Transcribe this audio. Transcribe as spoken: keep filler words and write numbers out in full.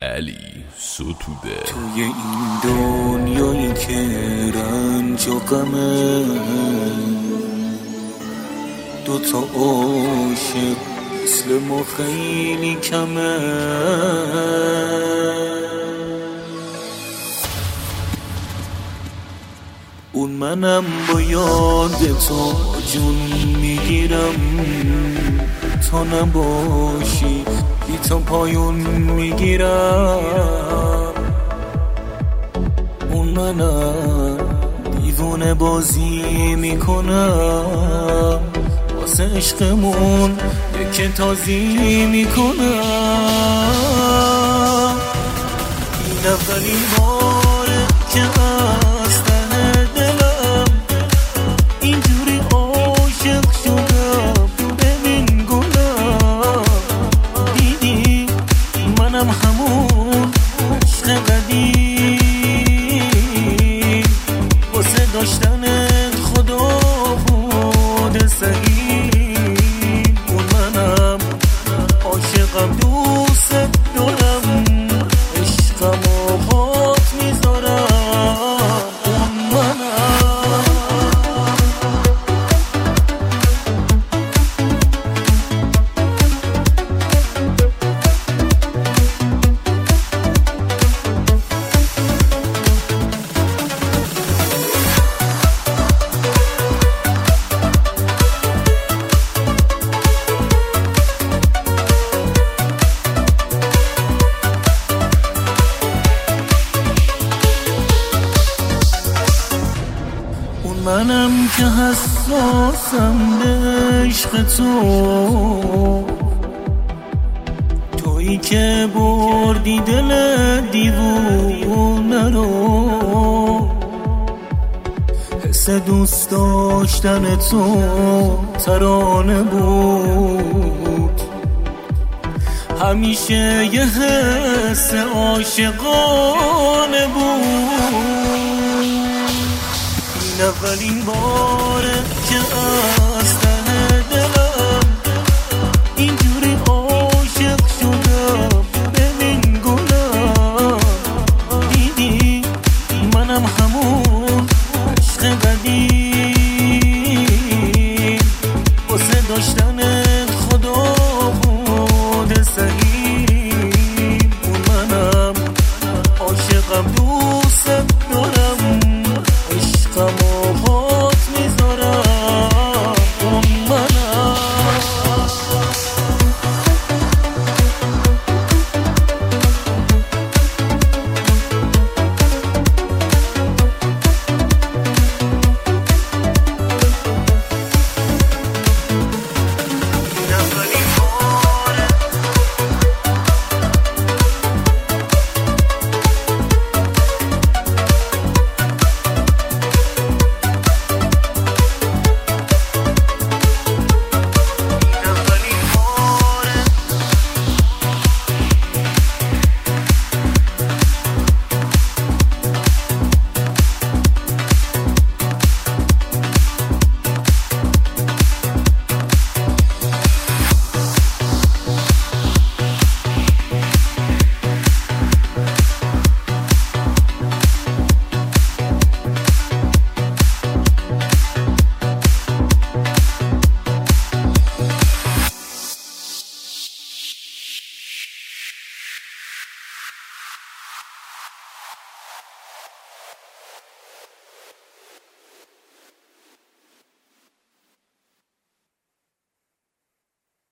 علی ستوده. توی این دنیایی که رنج و غمه، دوتا عاشق مثل ما خیلی کمه. اون منم با یاد تو جون میگیرم، تا نباشی بی تو پایون میگیرم. اون منم دیوونه بازی میکنم، واسه عشقمون یکی تازی میکنم. این اولین باره که از ته دلم اینجوری عاشق شدم. ببین گلم، دیدی منم همون عشق قدیم، واسه داشتنت خدا بود سهیم. اون منم عاشقم، دوست دارم، عشقم و هات میذارم. اون منم منم که حساسم به عشق تو، تویی که بردی دل دیوونه رو. حس دوست داشتن تو ترانه بود، همیشه یه حس عاشقانه بود. این اولین باره که